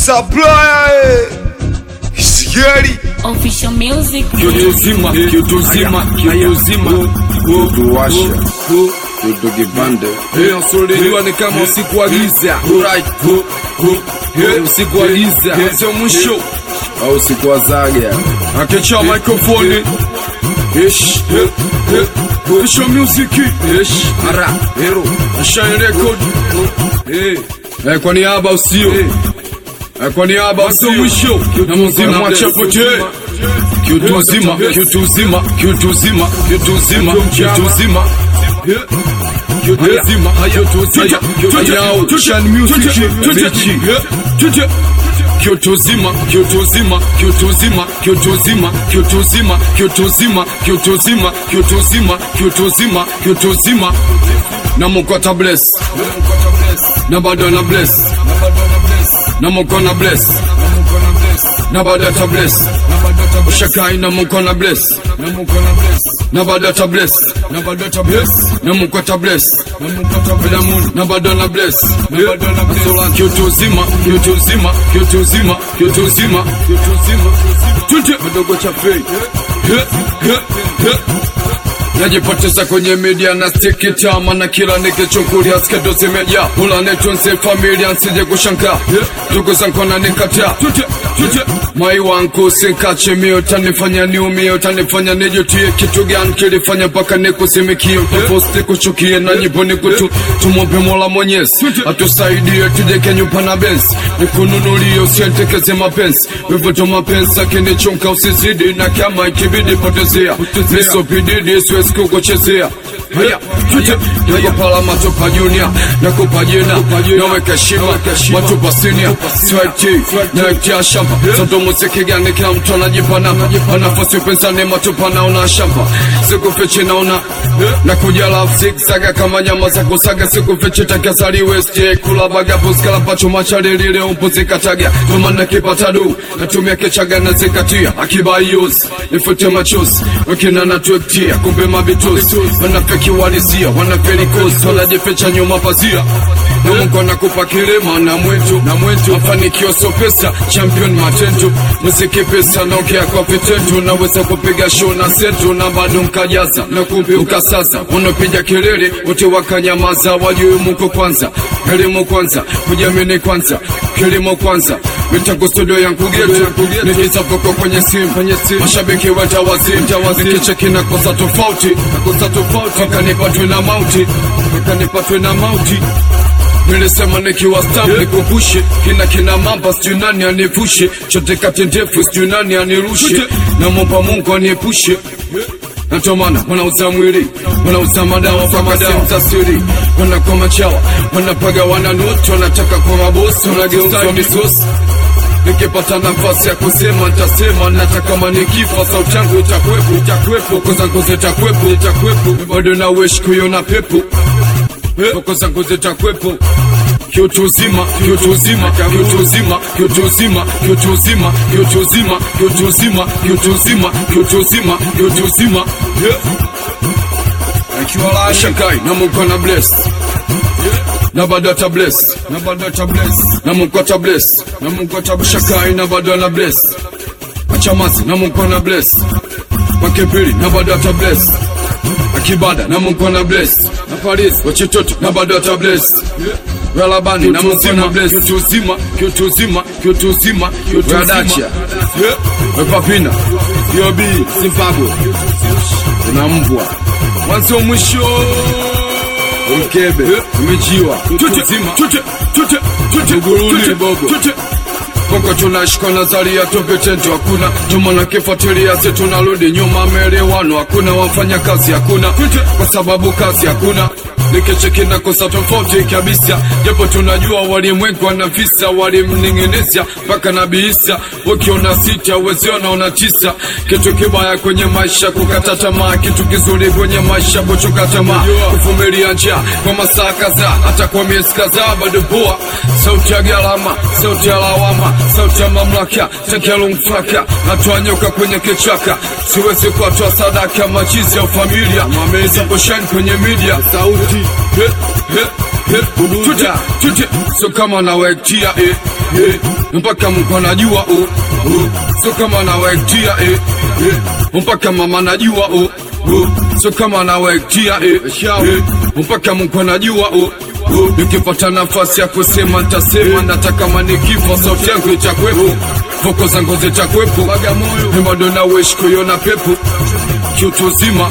supplier Sigeri Official music. Kiutuzima Kutuwasha Kutugibande Nsoliwa ni kama usiku wa giza Right usiku wa giza Sio mwisho au usiku wa zaga Akecha microphone Ish Official music Ish Ara Hero Shine record kwa niaba usio kwa niaba usio mwisho Na mzima mwachapote Kiutuzima Na mukota bless Na bado na bless Na mukona bless Na bado ta bless Ushakai na mukona bless Na bado ta bless Na mukota bless Na bado na bless Kiutuzima Tute Madogo chapei Najipoteza kwenye media na stiki tama na kila nikichungulia skedo zimeja Hula netonse familia nsije kushanka Ndugu zangu wananikataa Mai wangu sinkache mio Tanifanya niumie utanifanya nijutie Kitu gani kilifanya paka nikusimikie Utaposti kuchukie na nyimbo nikutu Tumombe Mola Mwenyezi atusaidie tujeke nyumba na benzi Nikununulie usientekeze mapenzi Wivuto mapenzi akinichunka usizidi Na kama ikibidi potezea Nisopididi siwezi kukuchezea Haya, tute, nakupa matupa junior Nakupa jina, naweka shima Matupa senior, swag naektia shamba Soto musiki gani kila mtu anajipana Nafasi upensane matupa naona shamba Siku fichi naona Nakuja love zigzaga kama nyama za kusaga Siku fichi takasari west Kula baga puskala pacho machari lile umpuzi kataga Tumana kipata du Natumia kechaga na zikatia Akiba use, nifute machozi Wakina natuektia, kumbe mabituzi Wanafeki walisia, wanafeli kozi Wanajifecha nyuma pazia Na mungu nakupa kilema na mwetu Mafanikio so pesa, champion matendo Muziki pesa, naongea kwa vitendo Naweza kupiga show na seto Na bado mkajaza, na kumbe ukasasa Unapiga kelele, wote wakanyamaza Wajue mungu kwanza, elimu kwanza Kujamini kwanza, kilimo kwanza Mitango studio yangu getu Nikiza poko kwenye simu Mashabiki weta wazimu Nikicheki na kosa tofauti Wakanipatwe na mauti Nilisema nikiwa stamp nikupushe Kina mamba sijui nani anivushe Chote kati ndefu sijui nani anirushe Na momba mungu aniepushe Natomana wanauza mwili Wanauza madawa kama simu za siri Wanakwa machawa Wanapaga wananutu Wanataka kwa mabosi Wanageuza misosi Nikipata nafasi ya kusema nitasema Nataka manikifa sauti yangu itakwepo Koza ngozi itakwepo Bado na wish kuiona pepo Koza ngozi itakwepo Kiutuzima Shakai na mungu na bless Na bado ta bless Na mungu ta bless Shakai na bado na bless Achamazi na mungu na bless Makebili na bado ta bless Akibada na mungu na bless Na Paris wachitoto na bado ta bless Relabani na mungu na bless Kiutuzima Wadacha Wepapina Yobi Zimbabwe Na mbwa Wanzo mwisho Mkebe Umejiwa Uguruni bobo Koko tunashika nazaria tupetento hakuna Tumana kifuatilia zetu narudi nyuma melewano Hakuna wafanya kazi hakuna Kwa sababu kazi hakuna Nikicheki na kosa tofauti kabisa Japo tunajua walimwengu wanavisa Walimningenezia paka nabiisa Wakiona sita weziona una tisa Kitu kibaya kwenye maisha kukata tamaa Kitu kizuri kwenye maisha kuchoka tamaa Kuvumilia njaa kwa masaa kadhaa Hata kwa miezi kadhaa bado poa Sauti ya gharama, sauti ya lawama Sauti ya mamlaka, tanki ya lungfaka Natoa nyoka kwenye kichaka Siwezi kuatoa sadaka machizi ya familia Mamezi kushine kwenye media Sauti Tute, so kama nawektia mpaka mko najua so kama nawektia mpaka mama najua so kama nawektia mpaka mko najua nikipata nafasi ya kusema nitasema, nataka kama nikifa sauti yangu itakwepo, voko zangu zitakwepo, bado na wish kuiona pepo. Kiutuzima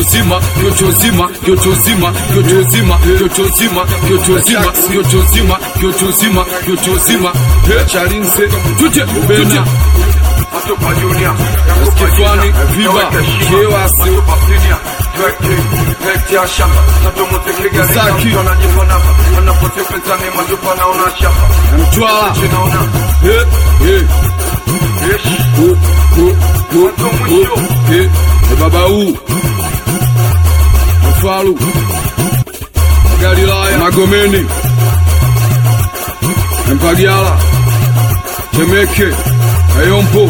Chalinze tute Matopa Junior Skifani Viva Kiewasi Zaki Mtwala Baba U Mfalu Galilaya Magomeni Mpagiala Temeke Ayompo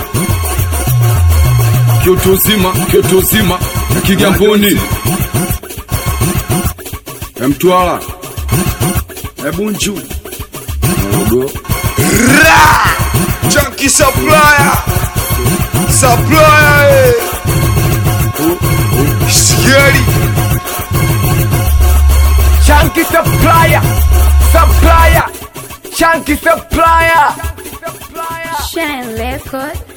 Kiutuzima Kigamboni Mtwala Ebunju Junkie Supplier Scary Chunky Supplier Chunky Supplier Shine Record.